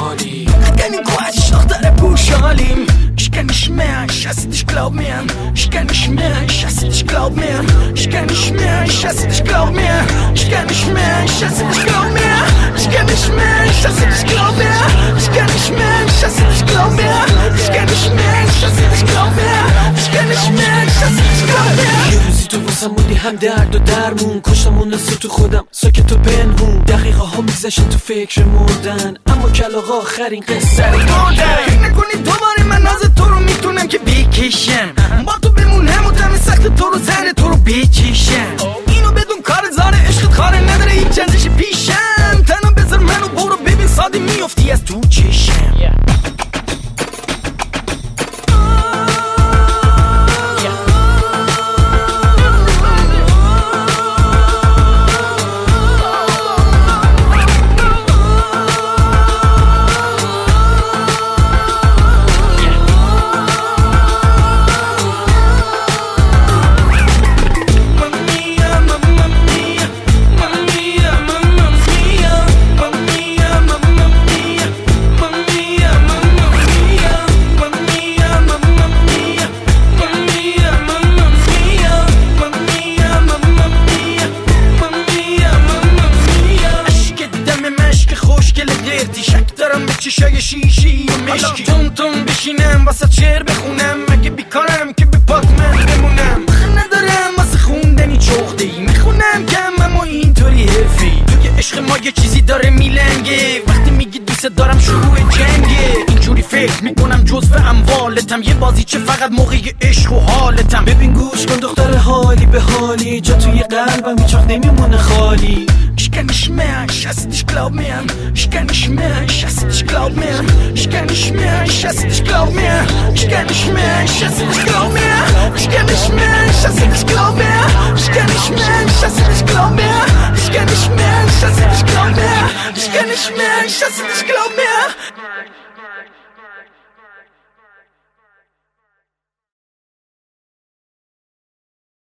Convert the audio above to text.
Charlie. Ich kenn ihn gut, ich dachte, er Pushalim. Ich kenn nicht mehr, ich hasse dich, glaub mir. Ich kenn nicht mehr, ich hasse dich, glaub mir. Ich kenn nicht mehr, ich hasse dich, glaub mir. Ich kenn nicht mehr, ich hasse dich, glaub mir. Ich kenn nicht mehr, ich hasse dich, glaub mir. Ich kenn nicht mehr, ich hasse dich, glaub mir. Ich kenn nicht mehr, ich hasse dich, glaub mir. Ich kenn nicht mehr, ich hasse dich, glaub mir. یه روزی تو واسم موندی هم درد و درمون، کشتم اون نصف تو خودم ساکت و پنهون، دقیقه ها میگذشتن تو فکر مردن، اما کلاغ آخرین قصه رو دادن. فکر نکنی دوباره من ناز تو رو میتونم که بکشم، با تو بمونم و دم سخت تو رو زن تو رو بچشم. اینو بدون کار زار عشقت کار نداره هیچ چندش پیشم. تنها بذار منو برو ببین ساده میافتی از تو چشم. چشای شیشی و مشکی تون تون بشینم واسه شعر بخونم، مگه بیکارم که به پات من بمونم. ندارم واسه خوندنی چخته‌ای، میخونم کم اما اینطوری حرفی. توی عشق ما یه چیزی داره میلنگه، وقتی میگی دوست دارم شروع جنگه. اینجوری فکر میکنم جزو اموالتم، یه بازی چه فقط موقع عشق و حالتم. ببین گوش کن دختر حالی به حالی، جا توی قلبم هیچ وقت نمیمونه خالی. Ich kenn nicht mehr, ich hasse dich, glaub mir. Ich kenn nicht mehr, ich hasse dich, glaub mir. Ich kenn nicht mehr, ich hasse dich, glaub mir. Ich kenn nicht mehr, ich hasse dich, glaub mir. Ich kenn nicht mehr, ich hasse dich, glaub mir. Ich kenn nicht mehr, ich hasse dich, glaub mir. Ich kenn nicht mehr, ich hasse dich, glaub mir. Ich kenn nicht mehr, ich hasse dich, glaub mir.